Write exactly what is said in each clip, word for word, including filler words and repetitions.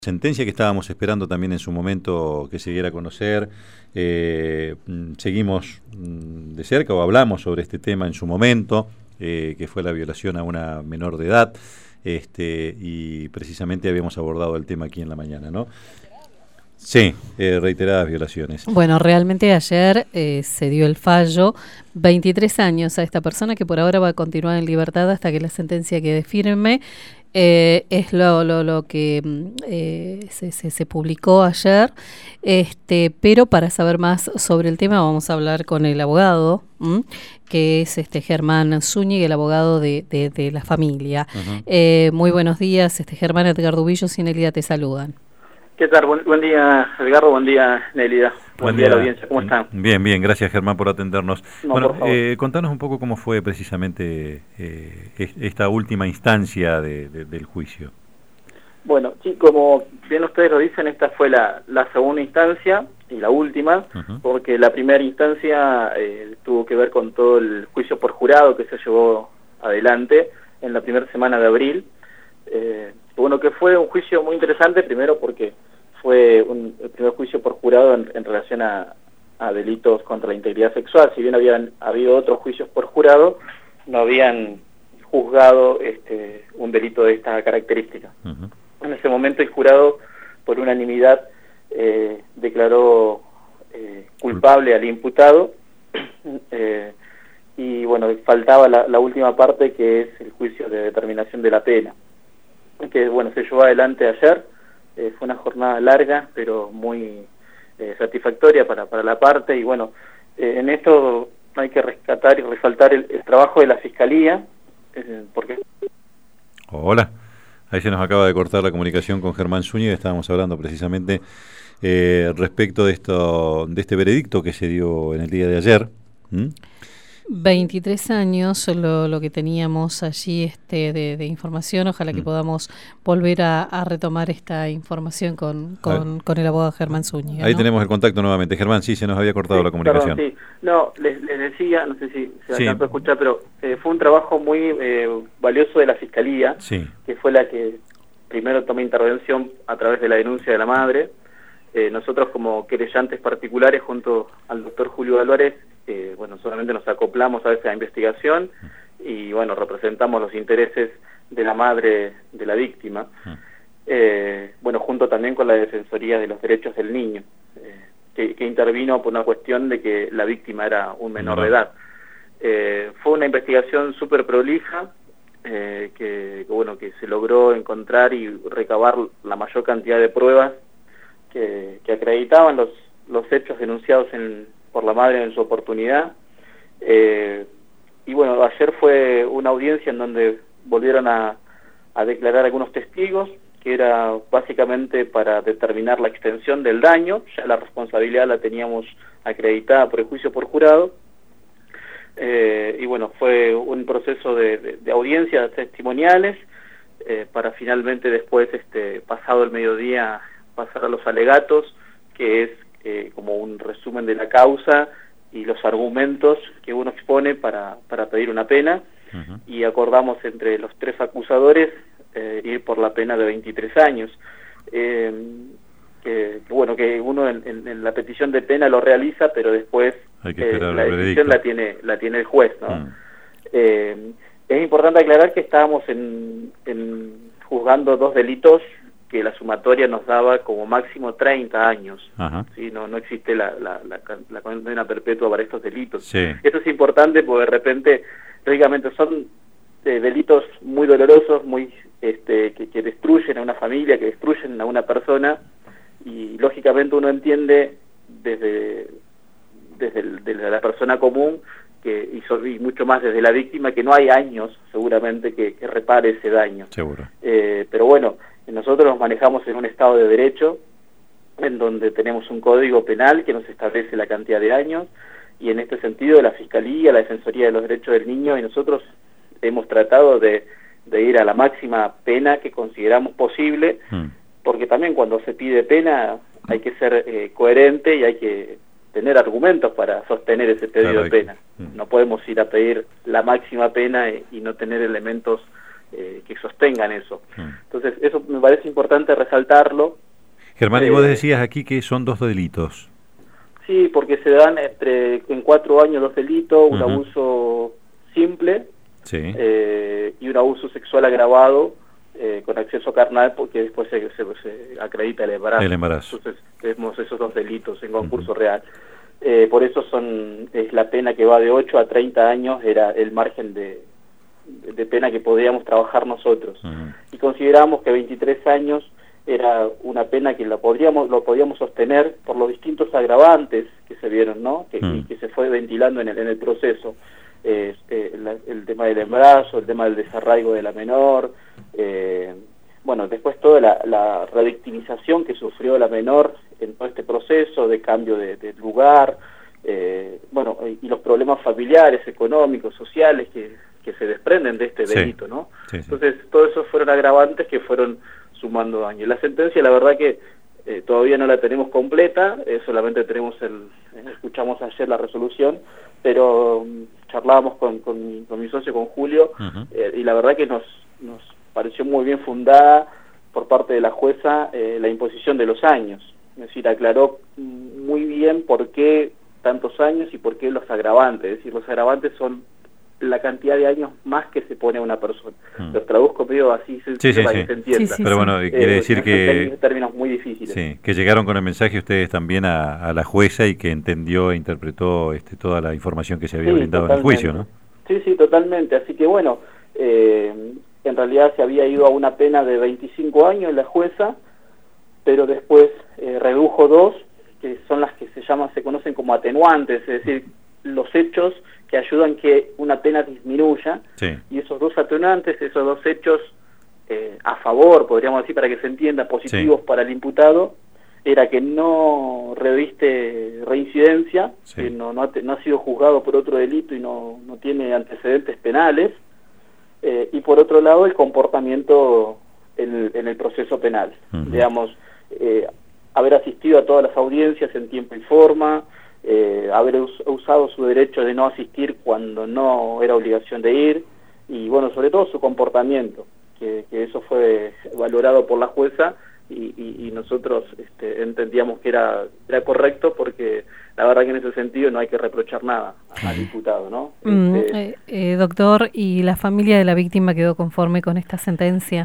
Sentencia que estábamos esperando también en su momento que se diera a conocer. Eh, seguimos de cerca o hablamos sobre este tema en su momento, eh, que fue la violación a una menor de edad, este, y precisamente habíamos abordado el tema aquí en la mañana, ¿no? Sí, eh, reiteradas violaciones. Bueno, realmente ayer eh, se dio el fallo, veintitrés años a esta persona que por ahora va a continuar en libertad hasta que la sentencia quede firme. Eh, es lo, lo, lo que eh, se, se, se publicó ayer, este, pero para saber más sobre el tema vamos a hablar con el abogado, ¿m? que es este Germán Zúñiga, el abogado de, de, de la familia. Uh-huh. eh, muy buenos días, este Germán. Edgar Dubillo y Nélida te saludan. ¿Qué tal? Buen, buen día, Edgardo. Buen día, Nélida. Buen, buen día a la audiencia. ¿Cómo están? Bien, bien. Gracias, Germán, por atendernos. No, bueno, por eh, contanos un poco cómo fue precisamente eh, esta última instancia de, de, del juicio. Bueno, sí, como bien ustedes lo dicen, esta fue la, la segunda instancia y la última, uh-huh. porque la primera instancia eh, tuvo que ver con todo el juicio por jurado que se llevó adelante en la primera semana de abril. Eh, bueno, que fue un juicio muy interesante, primero porque fue un, el primer juicio por jurado en, en relación a, a delitos contra la integridad sexual. Si bien habían habido otros juicios por jurado, no habían juzgado este, un delito de esta característica. Uh-huh. En ese momento el jurado, por unanimidad, eh, declaró eh, culpable al imputado, eh, y bueno, faltaba la, la última parte, que es el juicio de determinación de la pena, que bueno, se llevó adelante ayer. Eh, fue una jornada larga, pero muy eh, satisfactoria para, para la parte, y bueno, eh, en esto hay que rescatar y resaltar el, el trabajo de la Fiscalía, eh, porque... Hola, ahí se nos acaba de cortar la comunicación con Germán Zúñiga. Estábamos hablando precisamente eh, respecto de esto, de este veredicto que se dio en el día de ayer. ¿Mm? veintitrés años lo, lo que teníamos allí este de, de información. Ojalá que mm. podamos volver a, a retomar esta información con, con, con el abogado Germán Zúñiga. Ahí ¿no? tenemos el contacto nuevamente. Germán, sí, se nos había cortado sí, la comunicación. Perdón, sí. No, les, les decía, no sé si se sí. alcanzó a escuchar, pero eh, fue un trabajo muy eh, valioso de la Fiscalía, sí. que fue la que primero tomó intervención a través de la denuncia de la madre. Eh, nosotros como querellantes particulares, junto al doctor Julio Álvarez, eh, bueno, solamente nos acoplamos a esa investigación y bueno, representamos los intereses de la madre de la víctima, eh, bueno, junto también con la Defensoría de los Derechos del Niño, eh, que, que intervino por una cuestión de que la víctima era un menor no. de edad. Eh, fue una investigación súper prolija, eh, que, que bueno, que se logró encontrar y recabar la mayor cantidad de pruebas que, que acreditaban los, los hechos denunciados en, por la madre en su oportunidad. Eh, y bueno, ayer fue una audiencia en donde volvieron a, a declarar algunos testigos, que era básicamente para determinar la extensión del daño. Ya la responsabilidad la teníamos acreditada por el juicio por jurado. Eh, y bueno, fue un proceso de, de, de audiencias testimoniales, eh, para finalmente después, este, pasado el mediodía, pasar a los alegatos, que es eh, como un resumen de la causa y los argumentos que uno expone para, para pedir una pena. Uh-huh. Y acordamos entre los tres acusadores eh, ir por la pena de veintitrés años. Eh, que, que bueno, que uno en, en, en la petición de pena lo realiza, pero después eh, la decisión la tiene, la tiene el juez, ¿no? Uh-huh. eh, es importante aclarar que estábamos en, en juzgando dos delitos que la sumatoria nos daba como máximo treinta años. Ajá. ¿Sí? No, no existe la, la, la, la condena perpetua para estos delitos. Sí. Esto es importante porque de repente, lógicamente, son eh, delitos muy dolorosos, muy este, que, que destruyen a una familia, que destruyen a una persona, y lógicamente uno entiende desde, desde, el, desde la persona común, que y, so, y mucho más desde la víctima, que no hay años seguramente que, que repare ese daño. Seguro. Eh, pero bueno, nosotros nos manejamos en un Estado de Derecho, en donde tenemos un código penal que nos establece la cantidad de años, y en este sentido la Fiscalía, la Defensoría de los Derechos del Niño y nosotros hemos tratado de, de ir a la máxima pena que consideramos posible, mm. porque también cuando se pide pena hay que ser eh, coherente y hay que tener argumentos para sostener ese pedido claro, de pena. Mm. No podemos ir a pedir la máxima pena y, y no tener elementos eh, que sostengan eso. Entonces, eso me parece importante resaltarlo. Germán, eh, y vos decías aquí que son dos delitos. Sí, porque se dan entre en cuatro años dos delitos, un uh-huh. abuso simple sí. eh, y un abuso sexual agravado eh, con acceso carnal, porque después se, se, se acredita el embarazo. El embarazo. Entonces vemos esos dos delitos en concurso uh-huh. real. Eh, por eso son es la pena que va de ocho a treinta años, era el margen de, de pena que podríamos trabajar nosotros. Uh-huh. Y consideramos que veintitrés años era una pena que lo podríamos lo podíamos sostener por los distintos agravantes que se vieron, ¿no? Que, mm. y que se fue ventilando en el, en el proceso. Eh, eh, la, el tema del embarazo, el tema del desarraigo de la menor, eh, bueno, después toda la, la revictimización que sufrió la menor en todo este proceso de cambio de, de lugar, eh, bueno, y los problemas familiares, económicos, sociales que, que se desprenden de este delito, sí. ¿no? Sí, sí. Entonces, todos esos fueron agravantes que fueron sumando daño. La sentencia, la verdad que eh, todavía no la tenemos completa, eh, solamente tenemos el, escuchamos ayer la resolución, pero um, charlábamos con, con, con mi socio, con Julio, uh-huh. eh, y la verdad que nos, nos pareció muy bien fundada por parte de la jueza eh, la imposición de los años. Es decir, aclaró muy bien por qué tantos años y por qué los agravantes. Es decir, los agravantes son la cantidad de años más que se pone a una persona. Mm. Los traduzco medio así sí, sí, sí, para sí. que se entienda. Sí, sí, Pero bueno, quiere eh, decir que... términos muy difíciles. Sí, que llegaron con el mensaje ustedes también a, a la jueza y que entendió e interpretó este, toda la información que se había sí, brindado totalmente. En el juicio, ¿no? Sí, sí, totalmente. Así que bueno, eh, en realidad se había ido a una pena de veinticinco años la jueza, pero después eh, redujo dos, que son las que se llaman, se conocen como atenuantes, es decir, los hechos que ayudan que una pena disminuya, sí. y esos dos atenuantes, esos dos hechos eh, a favor, podríamos decir, para que se entienda, positivos sí. para el imputado, era que no reviste reincidencia, sí. que no, no, ha, no ha sido juzgado por otro delito y no, no tiene antecedentes penales, eh, y por otro lado el comportamiento en, en el proceso penal, uh-huh. digamos, eh, haber asistido a todas las audiencias en tiempo y forma, Eh, haber us usado su derecho de no asistir cuando no era obligación de ir, y bueno, sobre todo su comportamiento, que, que eso fue valorado por la jueza y, y, y nosotros este, entendíamos que era, era correcto, porque la verdad que en ese sentido no hay que reprochar nada al diputado, ¿no? Mm, este, eh, eh, doctor, ¿y la familia de la víctima quedó conforme con esta sentencia?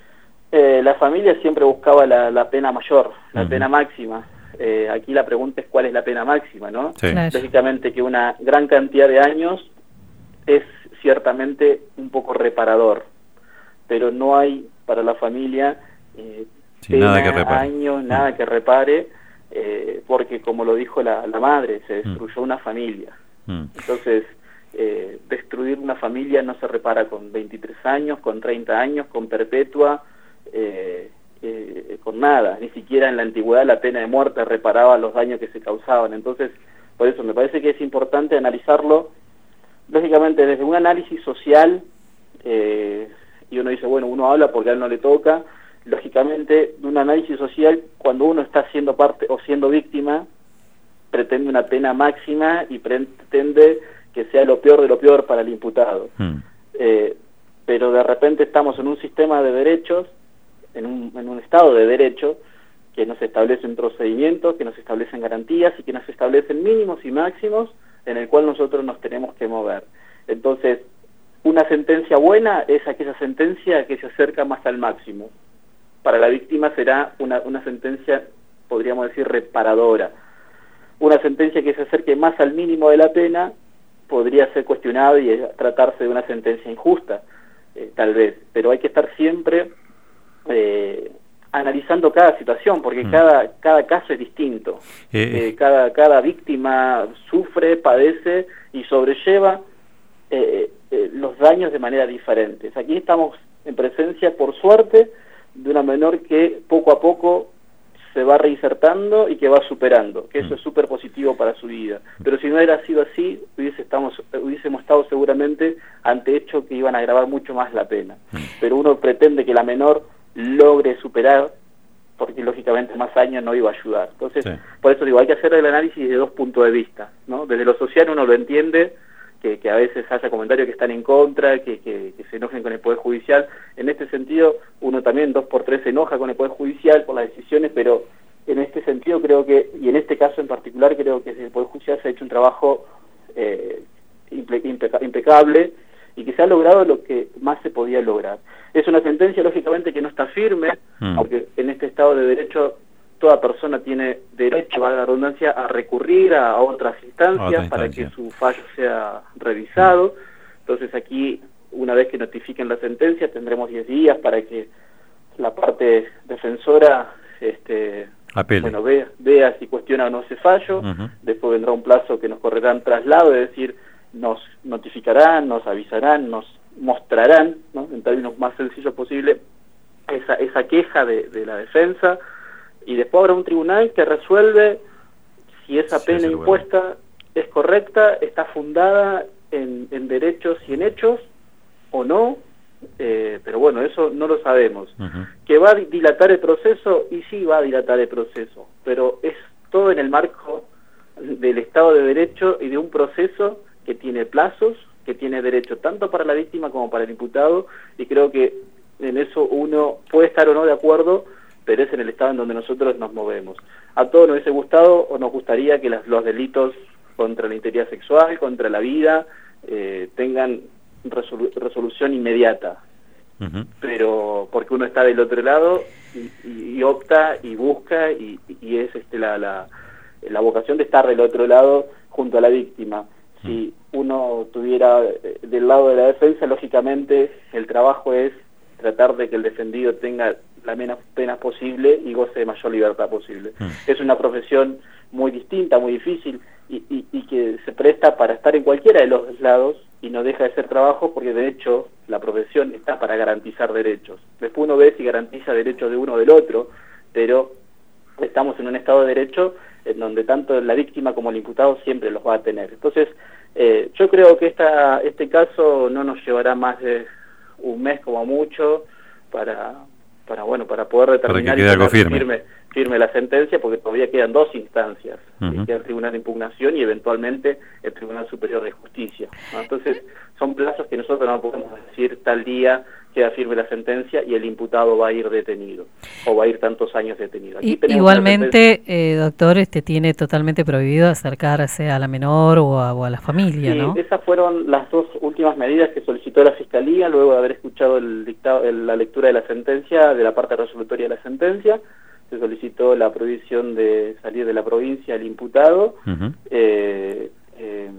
Eh, la familia siempre buscaba la, la pena mayor, la uh-huh. pena máxima. Eh, aquí la pregunta es cuál es la pena máxima, ¿no? Sí. Claro. Lógicamente que una gran cantidad de años es ciertamente un poco reparador, pero no hay para la familia eh, sí, pena, nada que repare. años, nada mm. que repare, eh, porque como lo dijo la, la madre, se destruyó mm. una familia. Mm. Entonces, eh, destruir una familia no se repara con veintitrés años, con treinta años, con perpetua, eh, Eh, con nada, ni siquiera en la antigüedad la pena de muerte reparaba los daños que se causaban. Entonces, por eso me parece que es importante analizarlo, lógicamente desde un análisis social, eh, y uno dice, bueno, uno habla porque a él no le toca, lógicamente de un análisis social, cuando uno está siendo parte o siendo víctima, pretende una pena máxima y pretende que sea lo peor de lo peor para el imputado. Hmm. Eh, pero de repente estamos en un sistema de derechos, En un, en un estado de derecho, que nos establecen procedimientos, que nos establecen garantías y que nos establecen mínimos y máximos en el cual nosotros nos tenemos que mover. Entonces, una sentencia buena es aquella sentencia que se acerca más al máximo. Para la víctima será una, una sentencia, podríamos decir, reparadora. Una sentencia que se acerque más al mínimo de la pena podría ser cuestionada y tratarse de una sentencia injusta, eh, tal vez, pero hay que estar siempre Eh, analizando cada situación, porque mm. cada cada caso es distinto. Eh, eh, cada cada víctima sufre, padece y sobrelleva eh, eh, los daños de manera diferente. Aquí estamos en presencia, por suerte, de una menor que poco a poco se va reinsertando y que va superando, que eso mm. es súper positivo para su vida. Pero si no hubiera sido así, hubiese estamos, hubiésemos estado seguramente ante hechos que iban a agravar mucho más la pena. Mm. Pero uno pretende que la menor logre superar, porque lógicamente más años no iba a ayudar. Entonces, sí. por eso digo, hay que hacer el análisis de dos puntos de vista, ¿no? Desde lo social uno lo entiende que, que a veces haya comentarios que están en contra, que, que, que se enojen con el Poder Judicial. En este sentido, uno también dos por tres se enoja con el Poder Judicial por las decisiones, pero en este sentido creo que, y en este caso en particular, creo que el Poder Judicial se ha hecho un trabajo eh, impe impeca impecable y que se ha logrado lo que más se podía lograr. Es una sentencia, lógicamente, que no está firme, mm. porque en este Estado de Derecho toda persona tiene derecho, valga la redundancia, a recurrir a, a otras instancias Otra para instancia. que su fallo sea revisado. Entonces aquí, una vez que notifiquen la sentencia, tendremos diez días para que la parte defensora este, bueno, vea, vea si cuestiona o no ese fallo. Uh-huh. Después vendrá un plazo que nos correrá en traslado, es decir, nos notificarán, nos avisarán, nos mostrarán, ¿no?, en términos más sencillos posible, esa, esa queja de, de la defensa. Y después habrá un tribunal que resuelve si esa sí, pena impuesta bueno. es correcta, está fundada en, en derechos y en hechos o no, eh, pero bueno, eso no lo sabemos. Uh-huh. ¿Que va a dilatar el proceso? Y sí va a dilatar el proceso, pero es todo en el marco del Estado de Derecho y de un proceso que tiene plazos, que tiene derecho tanto para la víctima como para el imputado, y creo que en eso uno puede estar o no de acuerdo, pero es en el estado en donde nosotros nos movemos. A todos nos hubiese gustado o nos gustaría que las, los delitos contra la integridad sexual, contra la vida, eh, tengan resolu resolución inmediata. Uh-huh. Pero porque uno está del otro lado y, y, y opta y busca y, y es este la, la, la vocación de estar del otro lado junto a la víctima. Uh-huh. Si uno tuviera del lado de la defensa, lógicamente el trabajo es tratar de que el defendido tenga la menos pena posible y goce de mayor libertad posible. Mm. Es una profesión muy distinta, muy difícil y, y, y que se presta para estar en cualquiera de los lados y no deja de ser trabajo porque de hecho la profesión está para garantizar derechos. Después uno ve si garantiza derechos de uno o del otro, pero estamos en un Estado de Derecho en donde tanto la víctima como el imputado siempre los va a tener. Entonces, eh, yo creo que esta, este caso no nos llevará más de un mes como mucho para... para bueno para poder determinar para que algo firme. firme firme la sentencia, porque todavía quedan dos instancias, uh-huh. queda el Tribunal de Impugnación y eventualmente el Tribunal Superior de Justicia, ¿no? Entonces son plazos que nosotros no podemos decir tal día queda firme la sentencia y el imputado va a ir detenido o va a ir tantos años detenido. Aquí y, igualmente, eh, doctor, este tiene totalmente prohibido acercarse a la menor o a, o a la familia, sí, ¿no? Esas fueron las dos últimas medidas que solicitó la Fiscalía luego de haber escuchado el dictado, el, la lectura de la sentencia, de la parte resolutoria de la sentencia. Se solicitó la prohibición de salir de la provincia al imputado uh-huh. eh, eh,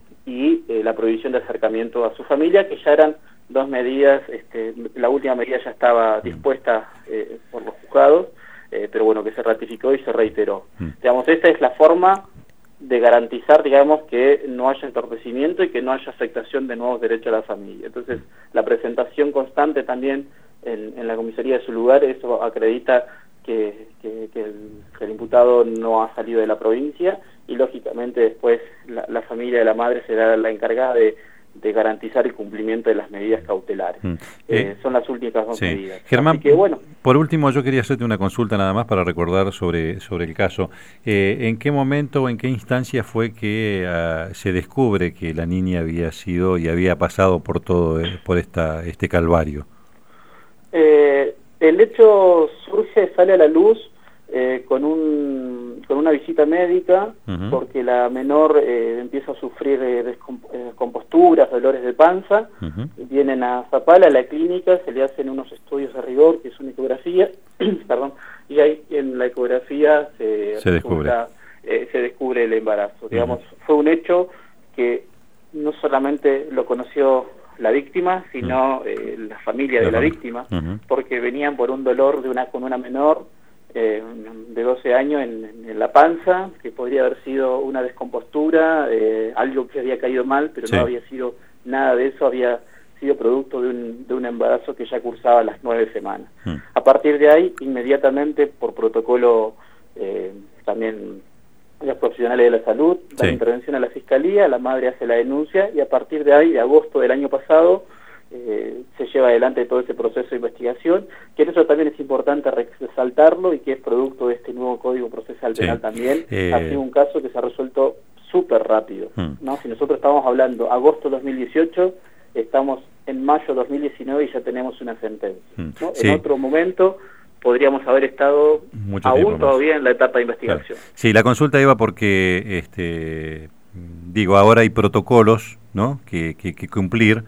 y eh, la prohibición de acercamiento a su familia, que ya eran dos medidas. Este, la última medida ya estaba dispuesta eh, por los juzgados, eh, pero bueno, que se ratificó y se reiteró. Uh-huh. Digamos, esta es la forma de garantizar, digamos, que no haya entorpecimiento y que no haya afectación de nuevos derechos a la familia. Entonces, la presentación constante también en, en la comisaría de su lugar, eso acredita que, que, que, el, que el imputado no ha salido de la provincia y lógicamente después la, la familia de la madre será la encargada de, de garantizar el cumplimiento de las medidas cautelares. Mm. Eh, eh, son las últimas dos sí. medidas. Germán, Así que, bueno, por último yo quería hacerte una consulta nada más para recordar sobre, sobre el caso. Eh, ¿En qué momento o en qué instancia fue que uh, se descubre que la niña había sido y había pasado por todo eh, por esta este calvario? Eh, el hecho surge, sale a la luz eh, con un con una visita médica, uh-huh. porque la menor eh, empieza a sufrir eh, descomposturas, dolores de panza, uh-huh. vienen a Zapala, a la clínica, se le hacen unos estudios de rigor, que es una ecografía, perdón, y ahí en la ecografía se, se descubre eh, se descubre el embarazo. Digamos, uh-huh. fue un hecho que no solamente lo conoció la víctima, sino eh, la familia de la víctima, uh-huh. porque venían por un dolor de una con una menor eh, de doce años en, en la panza, que podría haber sido una descompostura, eh, algo que había caído mal, pero sí. no había sido nada de eso, había sido producto de un, de un embarazo que ya cursaba las nueve semanas. Uh-huh. A partir de ahí, inmediatamente, por protocolo eh, también los profesionales de la salud, la sí. intervención a la Fiscalía, la madre hace la denuncia y a partir de ahí, de agosto del año pasado, eh, se lleva adelante todo ese proceso de investigación, que eso también es importante resaltarlo y que es producto de este nuevo Código Procesal Penal sí. también. Eh... Ha sido un caso que se ha resuelto súper rápido, mm. ¿no? Si nosotros estábamos hablando agosto dos mil dieciocho, estamos en mayo dos mil diecinueve y ya tenemos una sentencia, ¿no? Sí. En otro momento podríamos haber estado Mucho aún todavía en la etapa de investigación. Claro. Sí, la consulta iba porque, este, digo, ahora hay protocolos, ¿no?, que, que, que cumplir,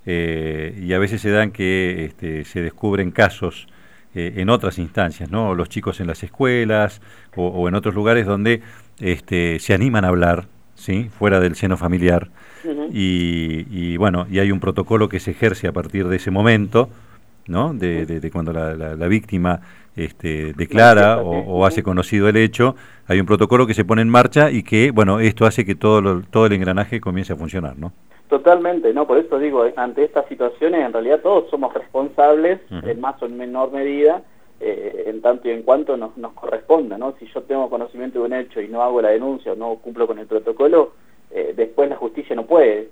eh, y a veces se dan que este, se descubren casos eh, en otras instancias, ¿no?, los chicos en las escuelas o, o en otros lugares donde este, se animan a hablar, ¿sí?, fuera del seno familiar, uh-huh. y, y bueno, y hay un protocolo que se ejerce a partir de ese momento, ¿no?, de, de, de cuando la, la, la víctima este, declara o, o hace conocido el hecho. Hay un protocolo que se pone en marcha y que, bueno, esto hace que todo lo, todo el engranaje comience a funcionar, ¿no? Totalmente, ¿no? Por eso digo, ante estas situaciones en realidad todos somos responsables, uh-huh. en más o en menor medida, eh, en tanto y en cuanto nos, nos corresponda, ¿no? Si yo tengo conocimiento de un hecho y no hago la denuncia o no cumplo con el protocolo, eh, después la justicia no puede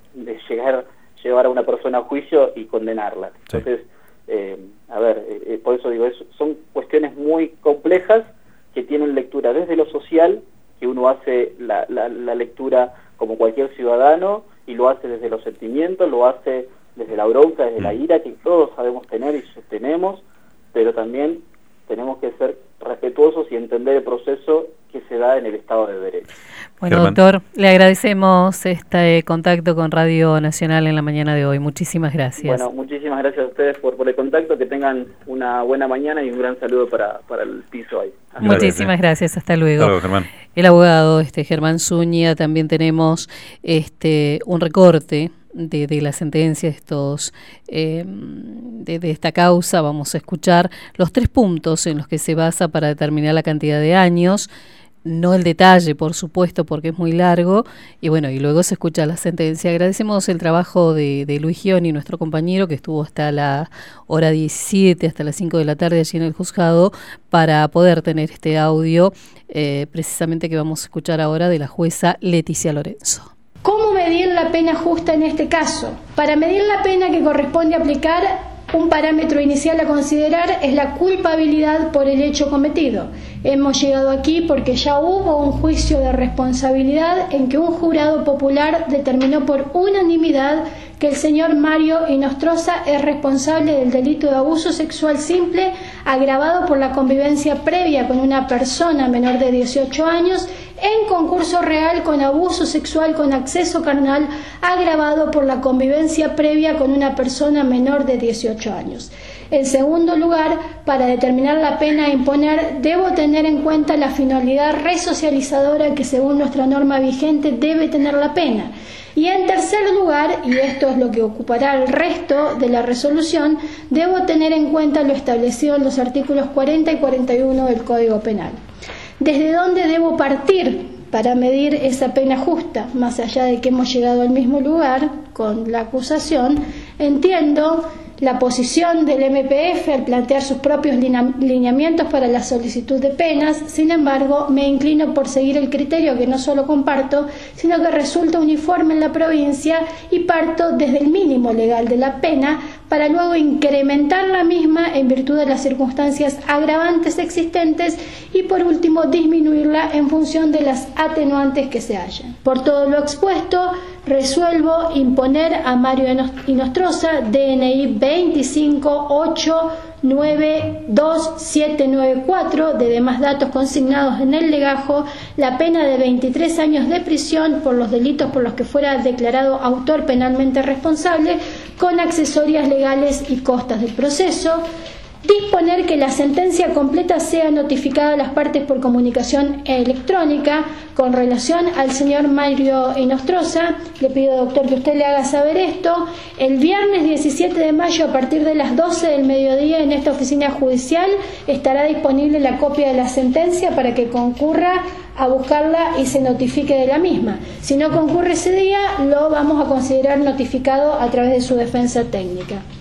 llegar llevar a una persona a juicio y condenarla. Sí. Entonces, eh, a ver, eh, por eso digo, es, son cuestiones muy complejas que tienen lectura desde lo social, que uno hace la, la, la lectura como cualquier ciudadano, y lo hace desde los sentimientos, lo hace desde la bronca, desde mm. la ira, que todos sabemos tener y tenemos, pero también tenemos que ser respetuosos y entender el proceso que se da en el Estado de Derecho. Bueno, Germán, doctor, le agradecemos este contacto con Radio Nacional en la mañana de hoy. Muchísimas gracias. Bueno, muchísimas gracias a ustedes por, por el contacto. Que tengan una buena mañana y un gran saludo para, para el piso ahí. Hasta muchísimas luego. gracias. Hasta luego. Hasta luego, Germán. El abogado este Germán Zúñiga. También tenemos este un recorte de, de la sentencia de estos eh, de, de esta causa. Vamos a escuchar los tres puntos en los que se basa para determinar la cantidad de años. No el detalle, por supuesto, porque es muy largo, y bueno, y luego se escucha la sentencia. Agradecemos el trabajo de, de Luis Gioni, nuestro compañero, que estuvo hasta la hora diecisiete, hasta las cinco de la tarde allí en el juzgado, para poder tener este audio, eh, precisamente que vamos a escuchar ahora, de la jueza Leticia Lorenzo. ¿Cómo medir la pena justa en este caso? Para medir la pena que corresponde aplicar, un parámetro inicial a considerar es la culpabilidad por el hecho cometido. Hemos llegado aquí porque ya hubo un juicio de responsabilidad en que un jurado popular determinó por unanimidad que el señor Mario Inostroza es responsable del delito de abuso sexual simple agravado por la convivencia previa con una persona menor de dieciocho años en concurso real con abuso sexual con acceso carnal agravado por la convivencia previa con una persona menor de dieciocho años. En segundo lugar, para determinar la pena a imponer, debo tener en cuenta la finalidad resocializadora que según nuestra norma vigente debe tener la pena. Y en tercer lugar, y esto es lo que ocupará el resto de la resolución, debo tener en cuenta lo establecido en los artículos cuarenta y cuarenta y uno del Código Penal. ¿Desde dónde debo partir para medir esa pena justa? Más allá de que hemos llegado al mismo lugar con la acusación, entiendo la posición del M P F al plantear sus propios lineamientos para la solicitud de penas. Sin embargo, me inclino por seguir el criterio que no solo comparto, sino que resulta uniforme en la provincia, y parto desde el mínimo legal de la pena para luego incrementar la misma en virtud de las circunstancias agravantes existentes y por último disminuirla en función de las atenuantes que se hallen. Por todo lo expuesto, resuelvo imponer a Mario Inostroza, D N I veinticinco ocho nueve dos siete nueve cuatro, de demás datos consignados en el legajo, la pena de veintitrés años de prisión por los delitos por los que fuera declarado autor penalmente responsable, con accesorias legales y costas del proceso. Disponer que la sentencia completa sea notificada a las partes por comunicación electrónica. Con relación al señor Mario Inostroza, le pido, doctor, que usted le haga saber esto. El viernes diecisiete de mayo, a partir de las doce del mediodía, en esta oficina judicial estará disponible la copia de la sentencia para que concurra a buscarla y se notifique de la misma. Si no concurre ese día, lo vamos a considerar notificado a través de su defensa técnica.